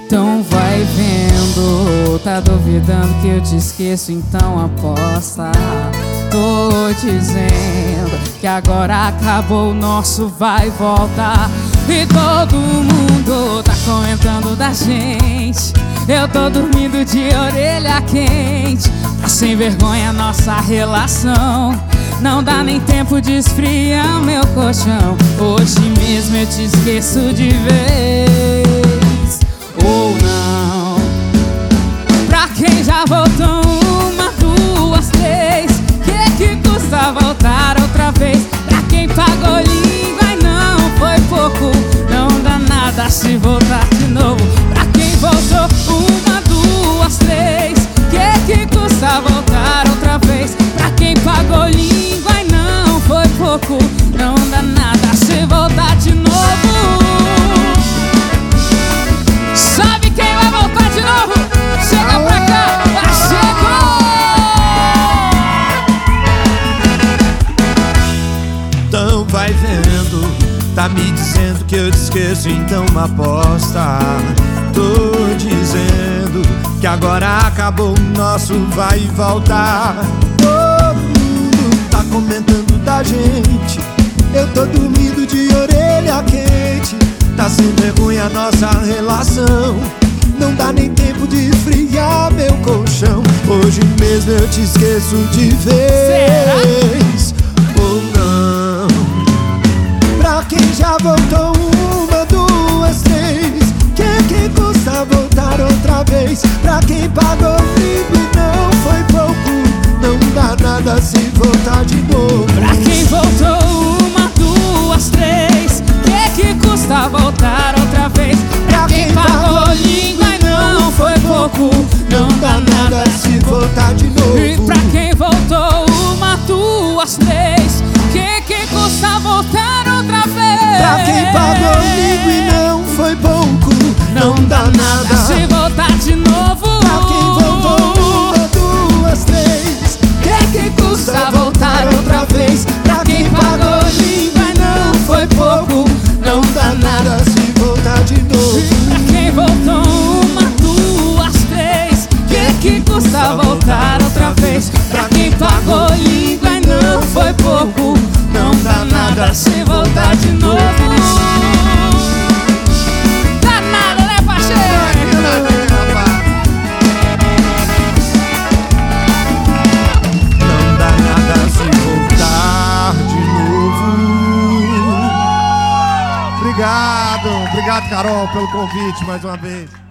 Então vai vendo, tá duvidando que eu te esqueço, então aposta. Tô dizendo que agora acabou o nosso vai e volta. E todo mundo tá comentando da gente. Eu tô dormindo de orelha quente. Tá sem vergonha nossa relação. Não dá nem tempo de esfriar meu colchão. Hoje mesmo eu te esqueço de vez. Ou não. Pra quem já voltou uma, duas, três, que custa voltar outra vez? Pra quem pagou língua e não foi pouco, não dá nada se voltar de novo. Pra quem voltou uma, duas, três, que custa voltar outra vez? Pra quem pagou língua e não foi pouco, não dá nada se voltar de novo. Sabe quem vai voltar de novo? Chega pra cá, já chegou! Então vai vendo, tá me dizendo que eu te esqueço, então aposta. Tô dizendo que agora acabou o nosso vai e voltar. Todo mundo tá comentando da gente. Eu tô dormindo de orelha quente. Tá sem vergonha a nossa relação. Não dá nem tempo de esfriar meu colchão. Hoje mesmo eu te esqueço de vez. Ou não. Pra quem já voltou uma, duas, três, que custa voltar outra vez? Pra quem pagou língua e não foi pouco, não dá nada se voltar de novo. Pra quem voltou uma, duas, três, que custa voltar outra vez? Pra quem pagou língua e não foi pouco, Não dá nada se voltar de novo. E pra quem voltou uma, duas, três, que custa voltar outra vez? Pra quem pagou língua e não foi pouco, não dá nada se voltar de novo. Pra quem voltou uma, duas, três, que custa voltar outra vez? Pra quem pagou língua e não foi pouco, não dá nada se voltar de novo. pra quem voltou uma, duas, três, que custa voltar outra vez? Pra quem pagou língua e não foi pouco, não dá nada se voltar de novo. Dá nada, né, parceiro? Não dá nada se voltar de novo. Obrigado, Carol, pelo convite mais uma vez.